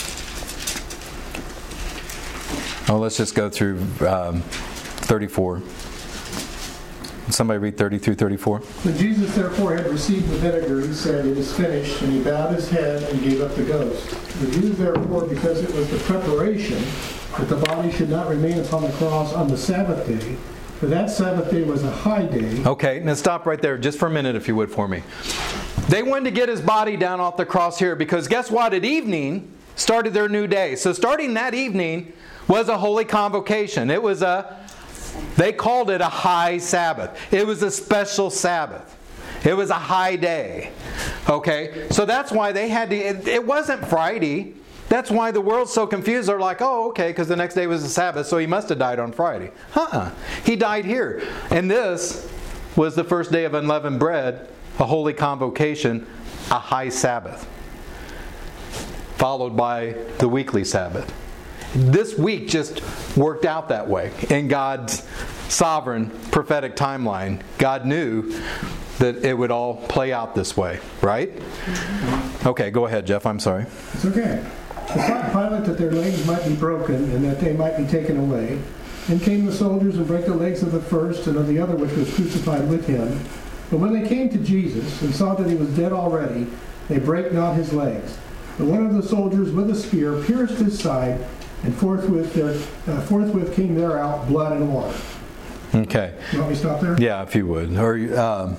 Oh, let's just go through um, thirty-four. Somebody read thirty through thirty-four. When Jesus therefore had received the vinegar, he said, "It is finished," and he bowed his head and gave up the ghost. The Jews therefore, because it was the preparation that the body should not remain upon the cross on the Sabbath day, for that Sabbath day was a high day. Okay, now stop right there just for a minute if you would for me. They wanted to get his body down off the cross here because guess what? At evening started their new day. So starting that evening was a holy convocation. It was a, they called it a high Sabbath. It was a special Sabbath. It was a high day. Okay, so that's why they had to, it, it wasn't Friday. That's why the world's so confused. They're like, oh, okay, because the next day was the Sabbath, so he must have died on Friday. Uh-uh. He died here. And this was the first day of unleavened bread, a holy convocation, a high Sabbath, followed by the weekly Sabbath. This week just worked out that way. In God's sovereign prophetic timeline, God knew that it would all play out this way, right? Okay, go ahead, Jeff. I'm sorry. It's okay. Besought Pilate that their legs might be broken and that they might be taken away. Then came the soldiers and brake the legs of the first and of the other which was crucified with him. But when they came to Jesus and saw that he was dead already, they brake not his legs. But one of the soldiers with a spear pierced his side, and forthwith there uh, forthwith came there out blood and water. Okay. You want me to stop there? Yeah, if you would. Or um,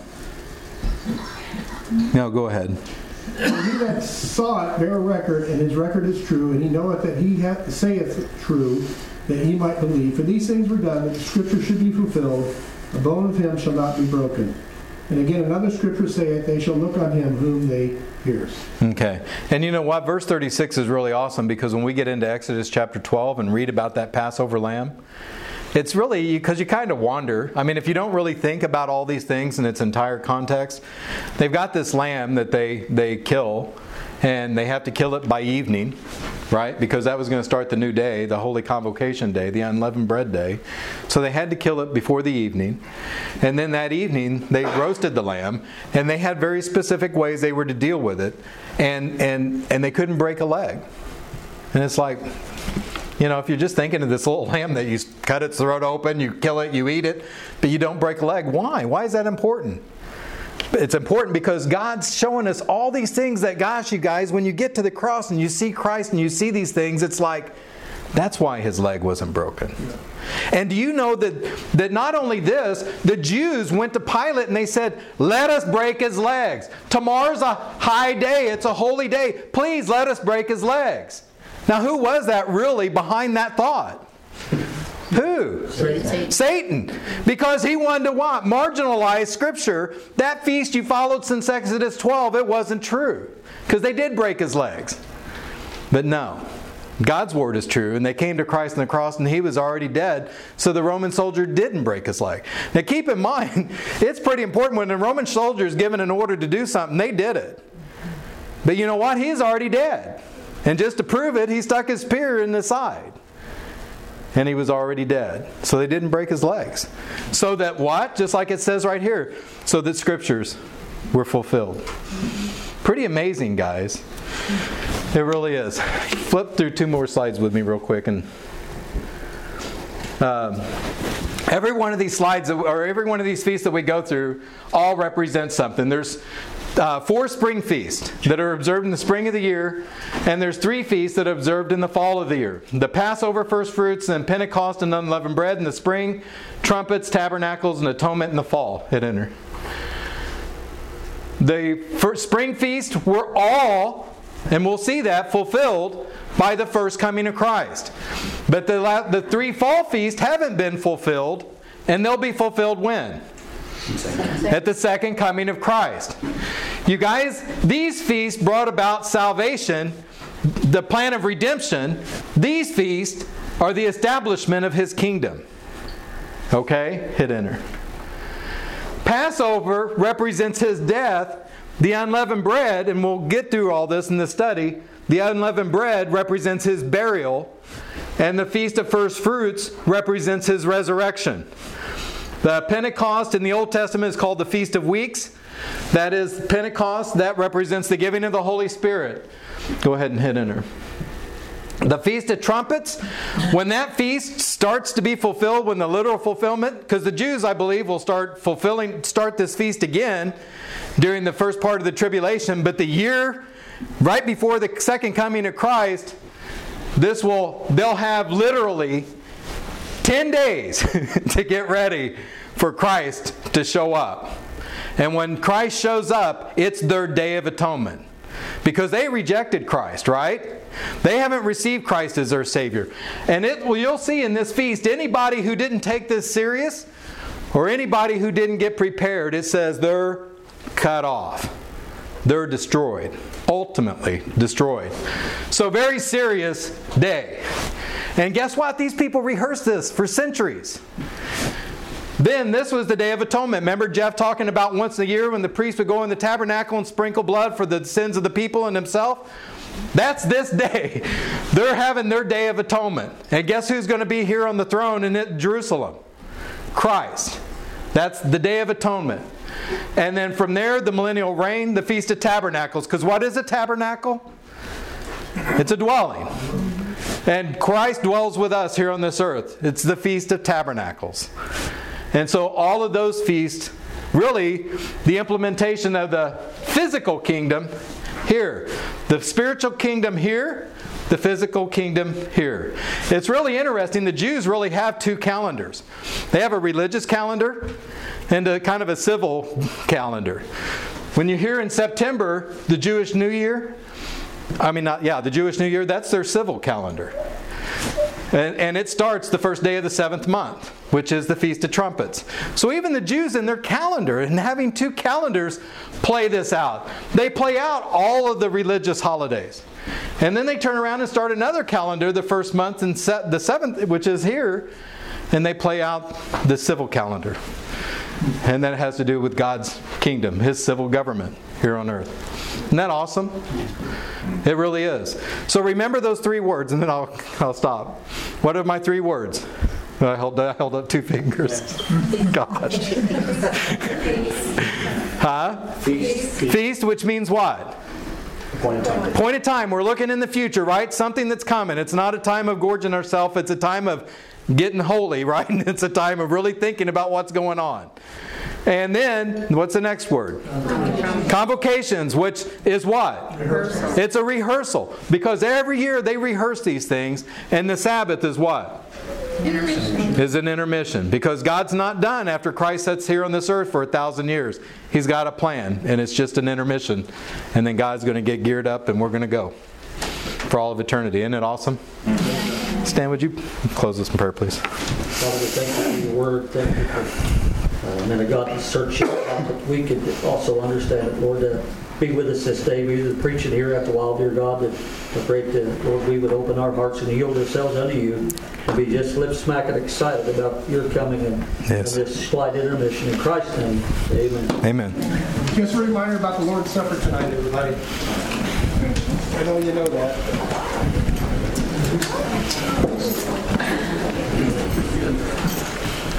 no, go ahead. For he that saw it bear record, and his record is true, and he knoweth that he hath, saith true, that he might believe. For these things were done, that the scripture should be fulfilled, a bone of him shall not be broken. And again, another scripture saith, they shall look on him whom they pierced. Okay. And you know what? Verse thirty-six is really awesome because when we get into Exodus chapter twelve and read about that Passover lamb, it's really, because you kind of wonder. I mean, if you don't really think about all these things in its entire context, they've got this lamb that they, they kill, and they have to kill it by evening, right? Because that was going to start the new day, the Holy Convocation Day, the Unleavened Bread Day. So they had to kill it before the evening. And then that evening, they roasted the lamb, and they had very specific ways they were to deal with it. And, and, and they couldn't break a leg. And it's like... You know, if you're just thinking of this little lamb that you cut its throat open, you kill it, you eat it, but you don't break a leg. Why? Why is that important? It's important because God's showing us all these things that, gosh, you guys, when you get to the cross and you see Christ and you see these things, it's like, that's why his leg wasn't broken. And do you know that, that not only this, the Jews went to Pilate and they said, let us break his legs. Tomorrow's a high day. It's a holy day. Please let us break his legs. Now, who was that really behind that thought? Who? Satan. Satan. Because he wanted to what? Marginalize Scripture. That feast you followed since Exodus twelve, it wasn't true. Because they did break his legs. But no. God's word is true. And they came to Christ on the cross and he was already dead. So the Roman soldier didn't break his leg. Now keep in mind, it's pretty important when the Roman soldier is given an order to do something, they did it. But you know what? He's already dead. And just to prove it, he stuck his spear in the side. And he was already dead. So they didn't break his legs. So that what? Just like it says right here. So that Scriptures were fulfilled. Pretty amazing, guys. It really is. Flip through two more slides with me real quick. And um, every one of these slides, or every one of these feasts that we go through, all represents something. There's Uh, four spring feasts that are observed in the spring of the year, and there's three feasts that are observed in the fall of the year. The Passover, first fruits, and Pentecost and unleavened bread in the spring, trumpets, tabernacles, and atonement in the fall at enter. The first spring feast were all, and we'll see that, fulfilled by the first coming of Christ. But the, the three fall feasts haven't been fulfilled, and they'll be fulfilled when? At the second coming of Christ. You guys, these feasts brought about salvation, the plan of redemption. These feasts are the establishment of his kingdom. Okay? Hit enter. Passover represents his death. The unleavened bread, and we'll get through all this in the study, the unleavened bread represents his burial. And the Feast of First Fruits represents his resurrection. The Pentecost in the Old Testament is called the Feast of Weeks. That is Pentecost. That represents the giving of the Holy Spirit. Go ahead and hit enter. The Feast of Trumpets, when that feast starts to be fulfilled, when the literal fulfillment, because the Jews, I believe, will start fulfilling, start this feast again during the first part of the tribulation, but the year right before the second coming of Christ, this will, they'll have literally ten days to get ready for Christ to show up. And when Christ shows up, it's their Day of Atonement. Because they rejected Christ, right? They haven't received Christ as their Savior. And it, well, you'll see in this feast, anybody who didn't take this serious, or anybody who didn't get prepared, it says they're cut off. They're destroyed. Ultimately destroyed. So very serious day. And guess what? These people rehearsed this for centuries. Then this was the Day of Atonement. Remember Jeff talking about once a year when the priest would go in the tabernacle and sprinkle blood for the sins of the people and himself? That's this day. They're having their Day of Atonement. And guess who's going to be here on the throne in Jerusalem? Christ. That's the Day of Atonement. And then from there, the millennial reign, the Feast of Tabernacles. Because what is a tabernacle? It's a dwelling. And Christ dwells with us here on this earth. It's the Feast of Tabernacles. And so all of those feasts, really the implementation of the physical kingdom here. The spiritual kingdom here, the physical kingdom here. It's really interesting. The Jews really have two calendars. They have a religious calendar and a kind of a civil calendar. When you hear in September, the Jewish New Year, I mean, not, yeah, the Jewish New Year, that's their civil calendar. And, and it starts the first day of the seventh month, which is the Feast of Trumpets. So even the Jews in their calendar, and having two calendars, play this out. They play out all of the religious holidays. And then they turn around and start another calendar the first month, and set the seventh, which is here, and they play out the civil calendar. And that has to do with God's kingdom, His civil government here on earth. Isn't that awesome? It really is. So remember those three words, and then I'll I'll stop. What are my three words? I held I held up two fingers. Gosh. Huh? Feast. Feast, which means what? Point of time. Point of time. We're looking in the future, right? Something that's coming. It's not a time of gorging ourselves. It's a time of getting holy, right? And it's a time of really thinking about what's going on. And then, what's the next word? Convocations, which is what? Rehearsal. It's a rehearsal. Because every year they rehearse these things, and the Sabbath is what? Intermission. Is an intermission. Because God's not done after Christ sits here on this earth for a thousand years. He's got a plan, and it's just an intermission. And then God's going to get geared up, and we're going to go for all of eternity. Isn't it awesome? Stan, would you close this in prayer, please? Father, we thank you for your word. Thank you for uh, men of God to search it out, that we could also understand it, Lord. Uh, be with us this day. Be the preaching here after a while, dear God. That I pray that, Lord, we would open our hearts and yield ourselves unto you, and be just lip smacking excited about your coming and, yes. and this slight intermission. In Christ's name, amen. Amen. Just a reminder about the Lord's Supper tonight, everybody. I know you know that.